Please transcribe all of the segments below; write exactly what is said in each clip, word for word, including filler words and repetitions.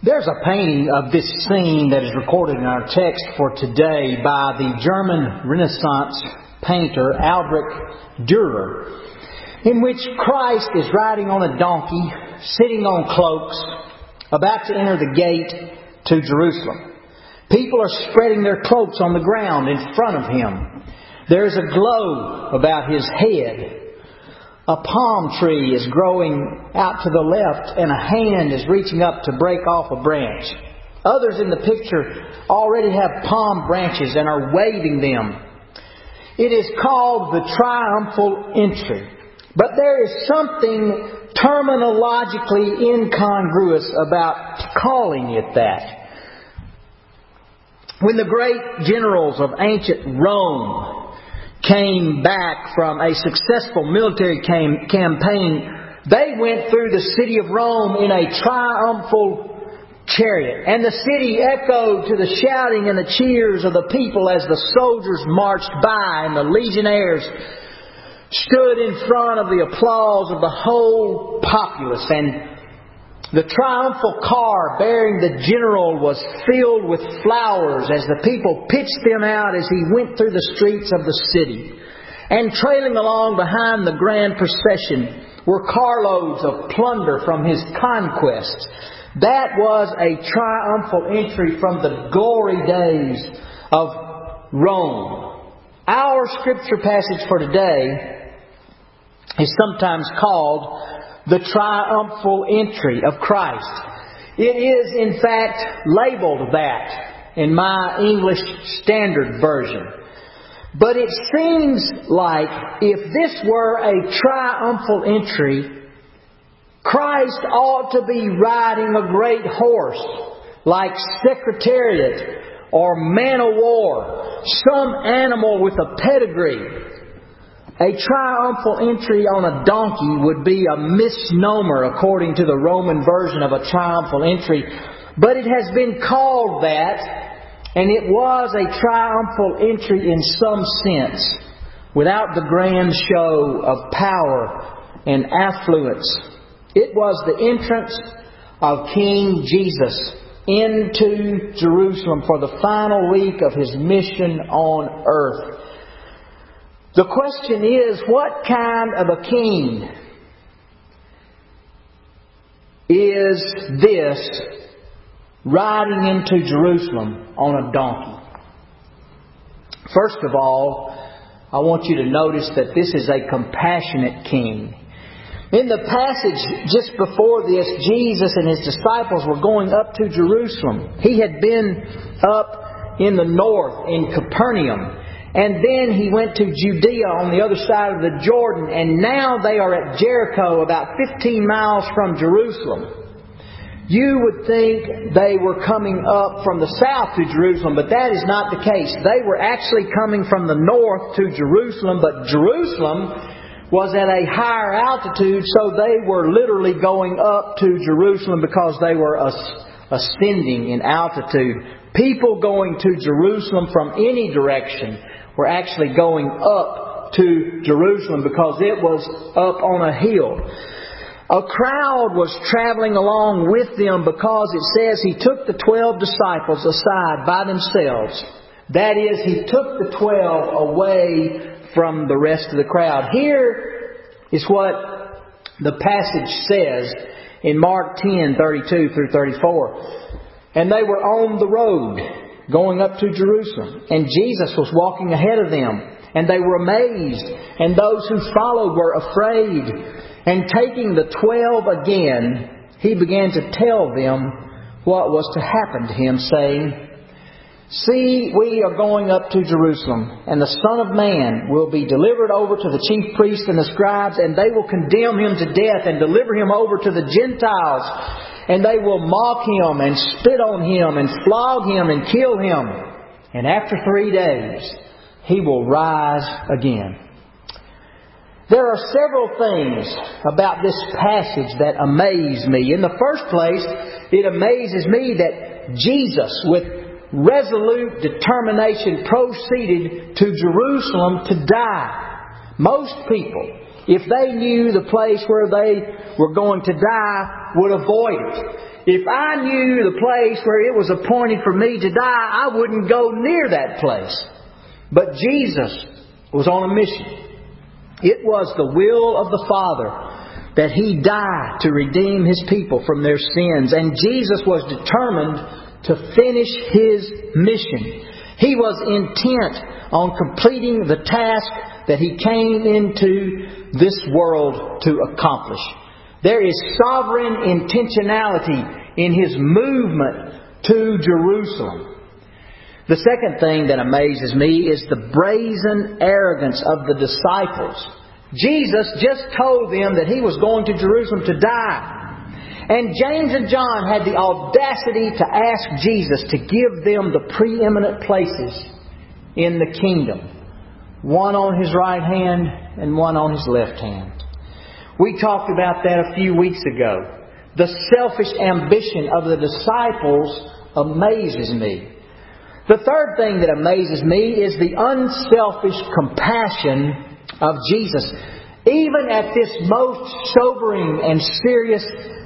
There's a painting of this scene that is recorded in our text for today by the German Renaissance painter Albrecht Dürer, in which Christ is riding on a donkey, sitting on cloaks, about to enter the gate to Jerusalem. People are spreading their cloaks on the ground in front of Him. There is a glow about His head. A palm tree is growing out to the left, and a hand is reaching up to break off a branch. Others in the picture already have palm branches and are waving them. It is called the triumphal entry. But there is something terminologically incongruous about calling it that. When the great generals of ancient Rome came back from a successful military cam- campaign, they went through the city of Rome in a triumphal chariot. And the city echoed to the shouting and the cheers of the people as the soldiers marched by and the legionnaires stood in front of the applause of the whole populace. And the triumphal car bearing the general was filled with flowers as the people pitched them out as he went through the streets of the city. And trailing along behind the grand procession were carloads of plunder from his conquests. That was a triumphal entry from the glory days of Rome. Our scripture passage for today is sometimes called the triumphal entry of Christ. It is, in fact, labeled that in my English Standard Version. But it seems like if this were a triumphal entry, Christ ought to be riding a great horse, like Secretariat or Man o' War, some animal with a pedigree. A triumphal entry on a donkey would be a misnomer according to the Roman version of a triumphal entry. But it has been called that, and it was a triumphal entry in some sense, without the grand show of power and affluence. It was the entrance of King Jesus into Jerusalem for the final week of His mission on earth. The question is, what kind of a king is this riding into Jerusalem on a donkey? First of all, I want you to notice that this is a compassionate king. In the passage just before this, Jesus and His disciples were going up to Jerusalem. He had been up in the north, in Capernaum. And then He went to Judea on the other side of the Jordan. And now they are at Jericho, about fifteen miles from Jerusalem. You would think they were coming up from the south to Jerusalem, but that is not the case. They were actually coming from the north to Jerusalem, but Jerusalem was at a higher altitude, so they were literally going up to Jerusalem because they were ascending in altitude. People going to Jerusalem from any direction were actually going up to Jerusalem because it was up on a hill. A crowd was traveling along with them because it says He took the twelve disciples aside by themselves. That is, He took the twelve away from the rest of the crowd. Here is what the passage says in Mark ten, thirty-two through thirty-four. And they were on the road going up to Jerusalem. And Jesus was walking ahead of them. And they were amazed. And those who followed were afraid. And taking the twelve again, He began to tell them what was to happen to Him, saying, See, we are going up to Jerusalem, and the Son of Man will be delivered over to the chief priests and the scribes, and they will condemn Him to death and deliver Him over to the Gentiles. And they will mock Him and spit on Him and flog Him and kill Him. And after three days, He will rise again. There are several things about this passage that amaze me. In the first place, it amazes me that Jesus, with resolute determination, proceeded to Jerusalem to die. Most people if they knew the place where they were going to die, would avoid it. If I knew the place where it was appointed for me to die, I wouldn't go near that place. But Jesus was on a mission. It was the will of the Father that He die to redeem His people from their sins. And Jesus was determined to finish His mission. He was intent on completing the task that He came into this world to accomplish. There is sovereign intentionality in His movement to Jerusalem. The second thing that amazes me is the brazen arrogance of the disciples. Jesus just told them that He was going to Jerusalem to die. And James and John had the audacity to ask Jesus to give them the preeminent places in the kingdom. One on His right hand and one on His left hand. We talked about that a few weeks ago. The selfish ambition of the disciples amazes me. The third thing that amazes me is the unselfish compassion of Jesus. Even at this most sobering and serious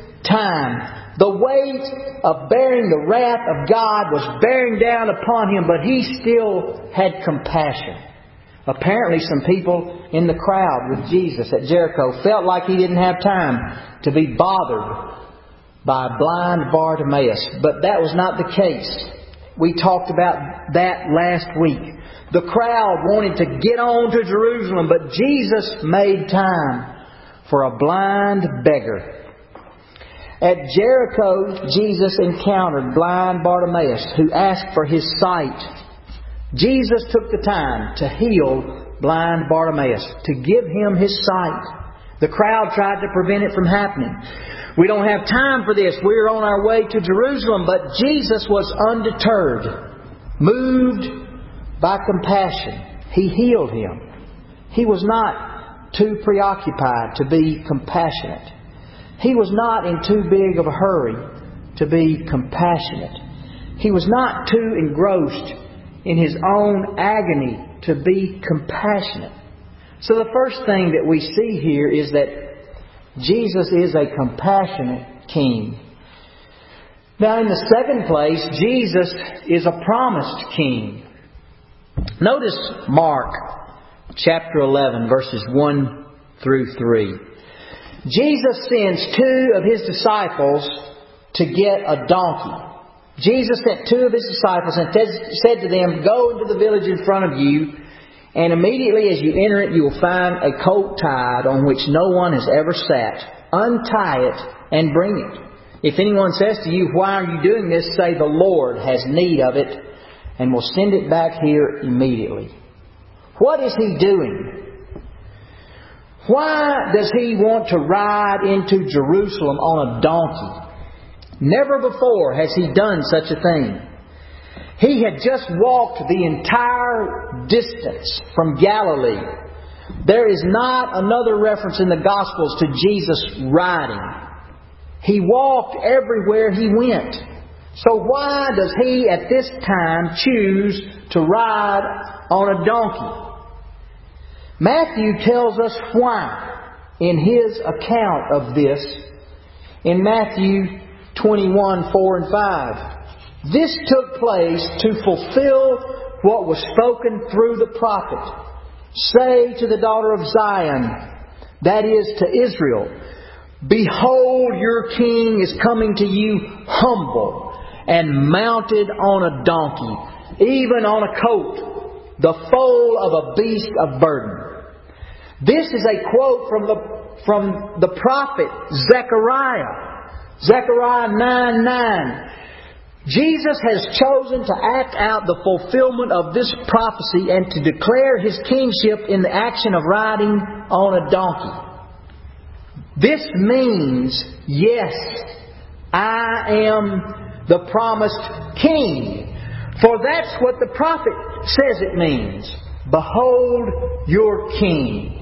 time, the weight of bearing the wrath of God was bearing down upon Him, but He still had compassion. Apparently some people in the crowd with Jesus at Jericho felt like He didn't have time to be bothered by blind Bartimaeus. But that was not the case. We talked about that last week. The crowd wanted to get on to Jerusalem, but Jesus made time for a blind beggar. At Jericho, Jesus encountered blind Bartimaeus, who asked for his sight. Jesus took the time to heal blind Bartimaeus, to give him his sight. The crowd tried to prevent it from happening. We don't have time for this. We're on our way to Jerusalem. But Jesus was undeterred, moved by compassion. He healed him. He was not too preoccupied to be compassionate. He was not in too big of a hurry to be compassionate. He was not too engrossed in His own agony to be compassionate. So the first thing that we see here is that Jesus is a compassionate King. Now, in the second place, Jesus is a promised King. Notice Mark chapter eleven, verses one through three. Jesus sends two of His disciples to get a donkey. Jesus sent two of His disciples and said to them, "Go into the village in front of you, and immediately as you enter it, you will find a colt tied on which no one has ever sat. Untie it and bring it. If anyone says to you, 'Why are you doing this?' say, 'The Lord has need of it, and will send it back here immediately.'" What is He doing? Why does He want to ride into Jerusalem on a donkey? Never before has He done such a thing. He had just walked the entire distance from Galilee. There is not another reference in the Gospels to Jesus riding. He walked everywhere He went. So why does He at this time choose to ride on a donkey? Matthew tells us why in his account of this in Matthew twenty-one, four and five. This took place to fulfill what was spoken through the prophet. "Say to the daughter of Zion," that is to Israel, "Behold, your king is coming to you humble and mounted on a donkey, even on a colt, the foal of a beast of burden." This is a quote from the, from the prophet Zechariah. Zechariah nine nine. Jesus has chosen to act out the fulfillment of this prophecy and to declare His kingship in the action of riding on a donkey. This means, yes, I am the promised King. For that's what the prophet says it means. Behold your King.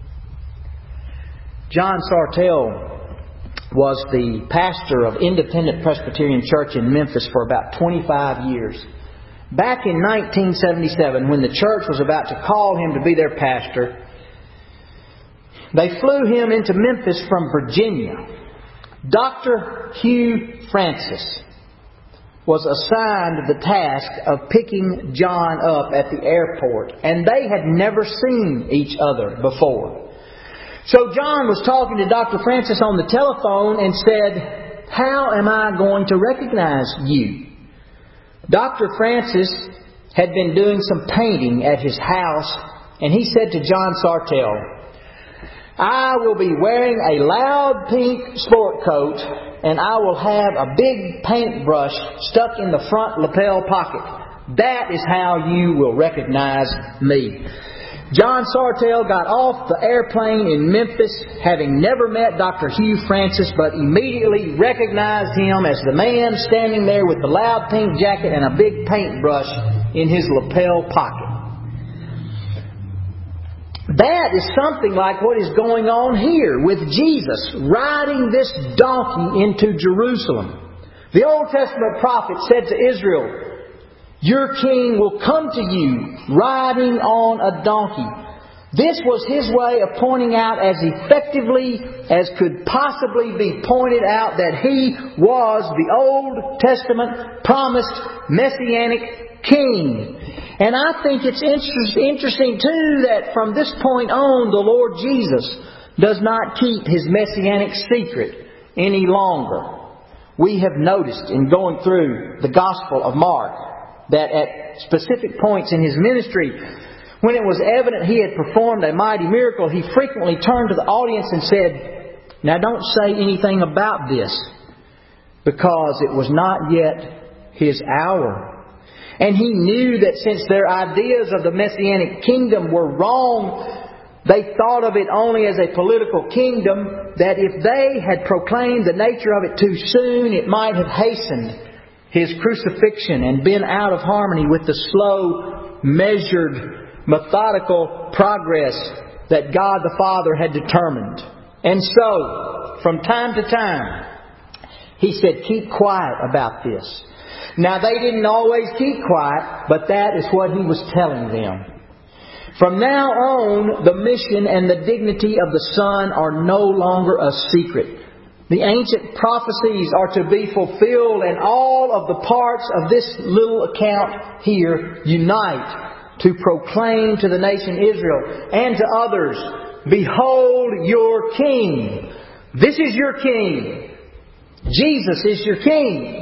John Sartell was the pastor of Independent Presbyterian Church in Memphis for about twenty-five years. Back in nineteen seventy-seven, when the church was about to call him to be their pastor, They flew him into Memphis from Virginia. Doctor Hugh Francis was assigned the task of picking John up at the airport, and they had never seen each other before. So John was talking to Doctor Francis on the telephone and said, "How am I going to recognize you?" Doctor Francis had been doing some painting at his house, and he said to John Sartell, "I will be wearing a loud pink sport coat, and I will have a big paintbrush stuck in the front lapel pocket. That is how you will recognize me." John Sartell got off the airplane in Memphis, having never met Doctor Hugh Francis, but immediately recognized him as the man standing there with the loud pink jacket and a big paintbrush in his lapel pocket. That is something like what is going on here with Jesus riding this donkey into Jerusalem. The Old Testament prophet said to Israel, "Your king will come to you riding on a donkey." This was his way of pointing out as effectively as could possibly be pointed out that he was the Old Testament promised Messianic king. And I think it's interesting too that from this point on the Lord Jesus does not keep His Messianic secret any longer. We have noticed in going through the Gospel of Mark that at specific points in His ministry, when it was evident He had performed a mighty miracle, He frequently turned to the audience and said, "Now don't say anything about this," because it was not yet His hour. And He knew that since their ideas of the Messianic kingdom were wrong, they thought of it only as a political kingdom, that if they had proclaimed the nature of it too soon, it might have hastened His crucifixion and been out of harmony with the slow, measured, methodical progress that God the Father had determined. And so, from time to time, He said, "Keep quiet about this." Now, they didn't always keep quiet, but that is what He was telling them. From now on, the mission and the dignity of the Son are no longer a secret. The ancient prophecies are to be fulfilled, and all of the parts of this little account here unite to proclaim to the nation Israel and to others, "Behold your King." This is your King. Jesus is your King.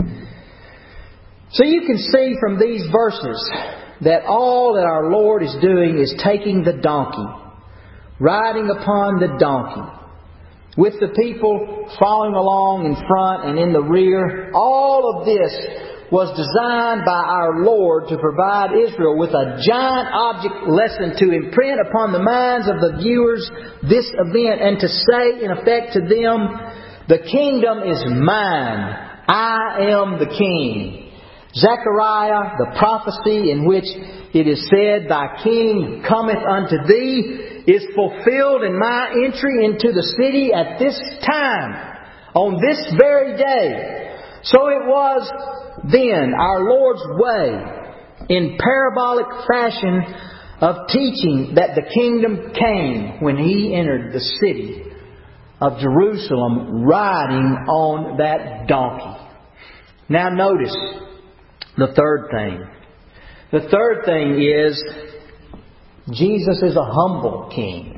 So you can see from these verses that all that our Lord is doing is taking the donkey, riding upon the donkey, with the people following along in front and in the rear. All of this was designed by our Lord to provide Israel with a giant object lesson to imprint upon the minds of the viewers this event and to say in effect to them, "The kingdom is mine. I am the King." Zechariah, the prophecy in which it is said, "Thy King cometh unto thee," is fulfilled in my entry into the city at this time, on this very day. So it was then our Lord's way, in parabolic fashion, of teaching that the kingdom came when He entered the city of Jerusalem riding on that donkey. Now notice the third thing. The third thing is Jesus is a humble king.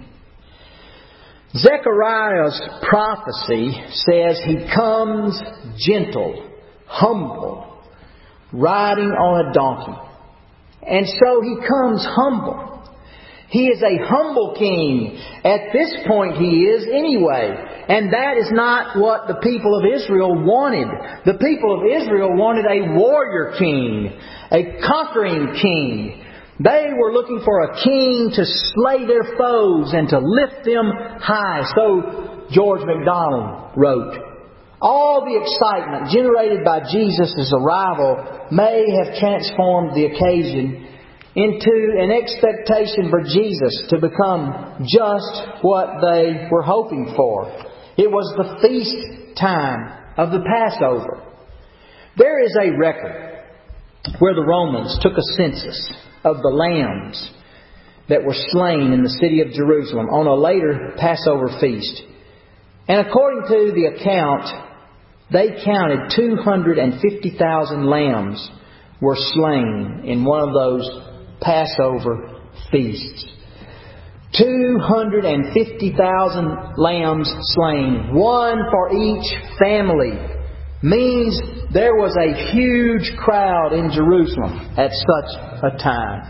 Zechariah's prophecy says He comes gentle, humble, riding on a donkey. And so He comes humble. He is a humble king. At this point He is anyway. And that is not what the people of Israel wanted. The people of Israel wanted a warrior king, a conquering king. They were looking for a king to slay their foes and to lift them high. So George MacDonald wrote, "All the excitement generated by Jesus' arrival may have transformed the occasion into an expectation for Jesus to become just what they were hoping for. It was the feast time of the Passover. There is a record where the Romans took a census of the lambs that were slain in the city of Jerusalem on a later Passover feast. And according to the account, they counted two hundred fifty thousand lambs were slain in one of those Passover feasts. two hundred fifty thousand lambs slain, one for each family, means there was a huge crowd in Jerusalem at such a time.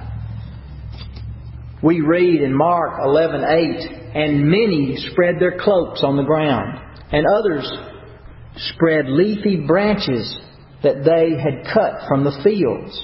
We read in Mark eleven eight, and many spread their cloaks on the ground, and others spread leafy branches that they had cut from the fields.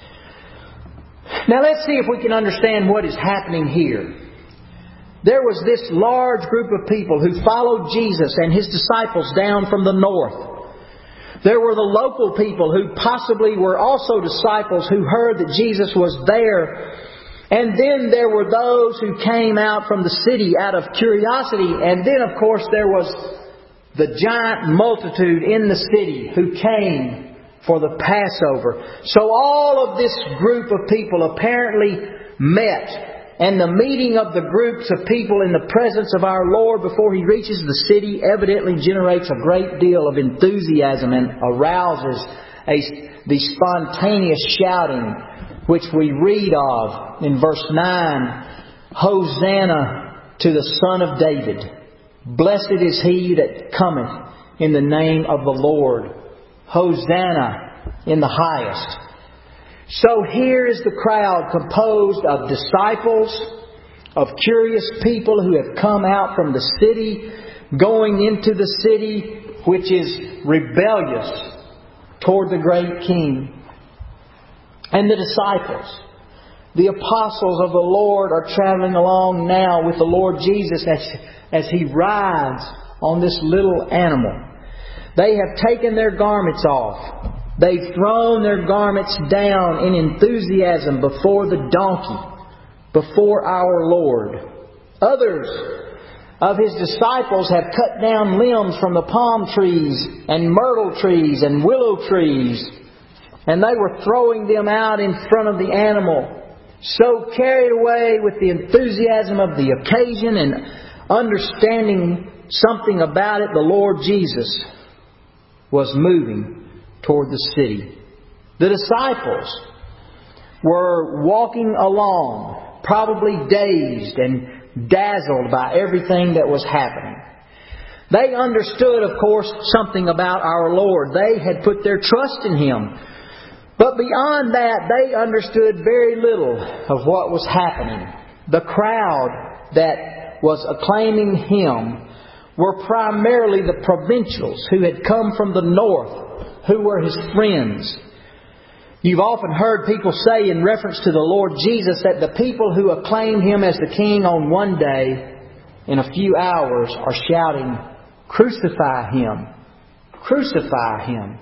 Now let's see if we can understand what is happening here. There was this large group of people who followed Jesus and His disciples down from the north. There were the local people who possibly were also disciples who heard that Jesus was there. And then there were those who came out from the city out of curiosity. And then, of course, there was the giant multitude in the city who came for the Passover. So all of this group of people apparently met. And the meeting of the groups of people in the presence of our Lord before He reaches the city evidently generates a great deal of enthusiasm and arouses a, the spontaneous shouting which we read of in verse nine. Hosanna to the Son of David. Blessed is He that cometh in the name of the Lord. Hosanna in the highest. So here is the crowd composed of disciples, of curious people who have come out from the city, going into the city which is rebellious toward the great King. And the disciples, the apostles of the Lord, are traveling along now with the Lord Jesus as, as He rides on this little animal. They have taken their garments off. They've thrown their garments down in enthusiasm before the donkey, before our Lord. Others of His disciples have cut down limbs from the palm trees and myrtle trees and willow trees, and they were throwing them out in front of the animal, so carried away with the enthusiasm of the occasion and understanding something about it, the Lord Jesus was moving toward the city. The disciples were walking along, probably dazed and dazzled by everything that was happening. They understood, of course, something about our Lord. They had put their trust in Him. But beyond that, they understood very little of what was happening. The crowd that was acclaiming Him were primarily the provincials who had come from the north, who were His friends. You've often heard people say in reference to the Lord Jesus that the people who acclaim Him as the King on one day, in a few hours, are shouting, "Crucify Him! Crucify Him!"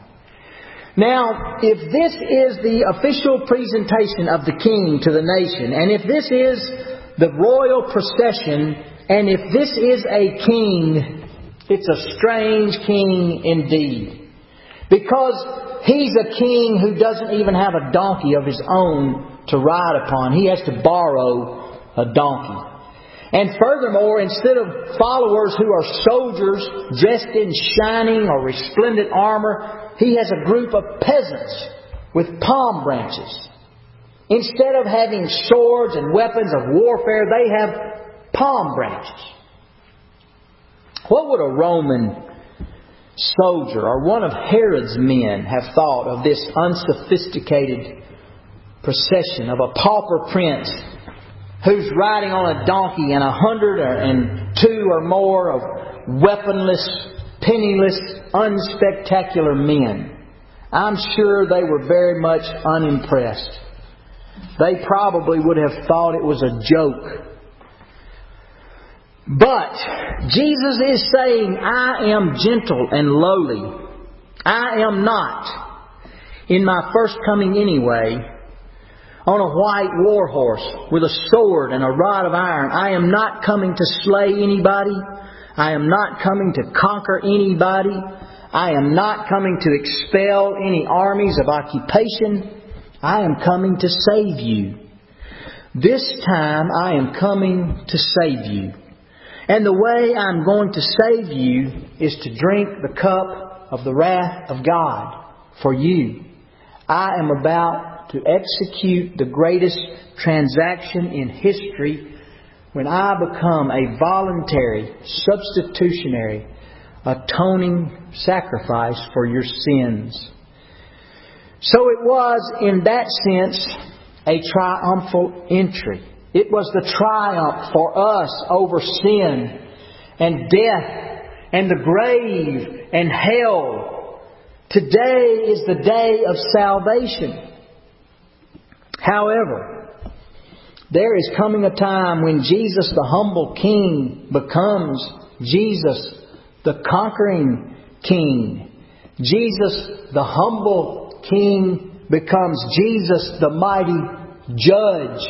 Now, if this is the official presentation of the King to the nation, and if this is the royal procession, and if this is a king, it's a strange king indeed. Because He's a king who doesn't even have a donkey of His own to ride upon. He has to borrow a donkey. And furthermore, instead of followers who are soldiers dressed in shining or resplendent armour, He has a group of peasants with palm branches. Instead of having swords and weapons of warfare, they have palm branches. What would a Roman soldier or one of Herod's men have thought of this unsophisticated procession of a pauper prince who's riding on a donkey and a hundred and two or more of weaponless, penniless, unspectacular men? I'm sure they were very much unimpressed. They probably would have thought it was a joke. But Jesus is saying, I am gentle and lowly. I am not, in my first coming anyway, on a white war horse with a sword and a rod of iron. I am not coming to slay anybody. I am not coming to conquer anybody. I am not coming to expel any armies of occupation. I am coming to save you. This time I am coming to save you. And the way I'm going to save you is to drink the cup of the wrath of God for you. I am about to execute the greatest transaction in history when I become a voluntary, substitutionary, atoning sacrifice for your sins. So it was, in that sense, a triumphal entry. It was the triumph for us over sin and death and the grave and hell. Today is the day of salvation. However, there is coming a time when Jesus the humble King becomes Jesus the conquering King. Jesus the humble King becomes Jesus the mighty Judge.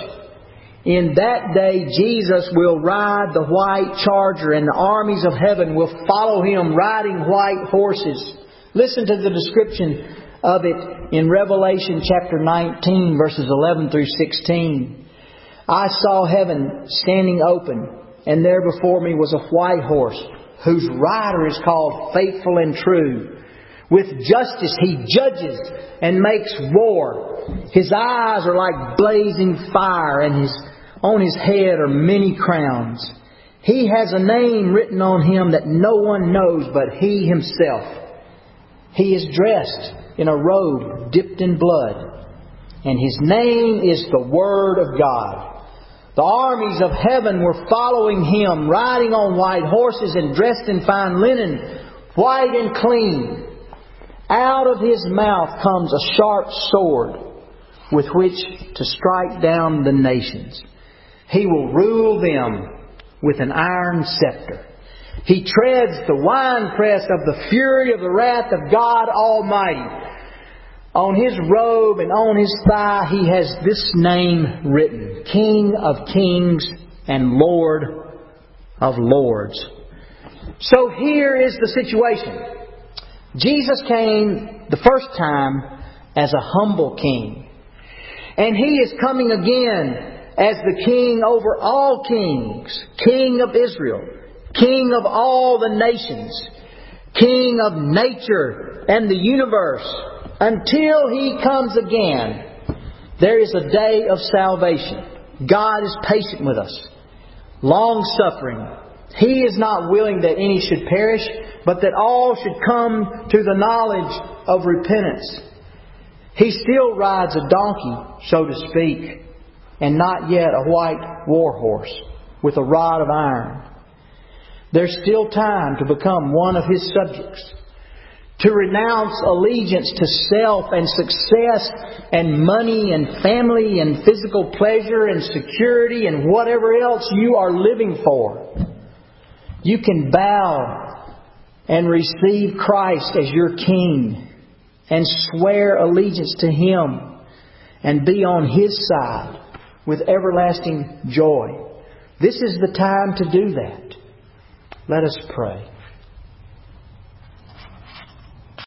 In that day, Jesus will ride the white charger and the armies of heaven will follow Him riding white horses. Listen to the description of it in Revelation chapter nineteen, verses eleven through sixteen. I saw heaven standing open, and there before me was a white horse, whose rider is called Faithful and True. With justice He judges and makes war. His eyes are like blazing fire, and his on His head are many crowns. He has a name written on Him that no one knows but He Himself. He is dressed in a robe dipped in blood, and His name is the Word of God. The armies of heaven were following Him, riding on white horses and dressed in fine linen, white and clean. Out of His mouth comes a sharp sword with which to strike down the nations. He will rule them with an iron scepter. He treads the winepress of the fury of the wrath of God Almighty. On His robe and on His thigh He has this name written: King of Kings and Lord of Lords. So here is the situation. Jesus came the first time as a humble King. And He is coming again as the King over all kings, King of Israel, King of all the nations, King of nature and the universe. Until He comes again, there is a day of salvation. God is patient with us, long-suffering. He is not willing that any should perish, but that all should come to the knowledge of repentance. He still rides a donkey, so to speak, and not yet a white war horse with a rod of iron. There's still time to become one of His subjects, to renounce allegiance to self and success and money and family and physical pleasure and security and whatever else you are living for. You can bow and receive Christ as your King and swear allegiance to Him and be on His side with everlasting joy. This is the time to do that. Let us pray.